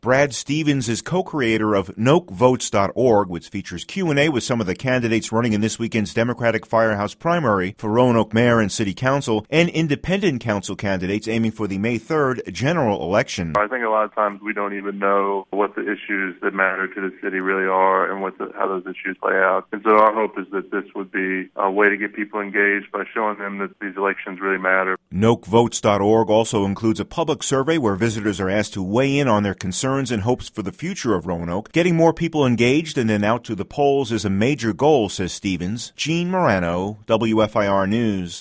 Brad Stevens is co-creator of NokeVotes.org, which features Q&A with some of the candidates running in this weekend's Democratic Firehouse primary for Roanoke Mayor and City Council, and independent council candidates aiming for the May 3rd general election. I think a lot of times we don't even know what the issues that matter to the city really are and how those issues play out. And so our hope is that this would be a way to get people engaged by showing them that these elections really matter. NokeVotes.org also includes a public survey where visitors are asked to weigh in on their concerns and hopes for the future of Roanoke. Getting more people engaged and then out to the polls is a major goal, says Stevens. Gene Morano, WFIR News.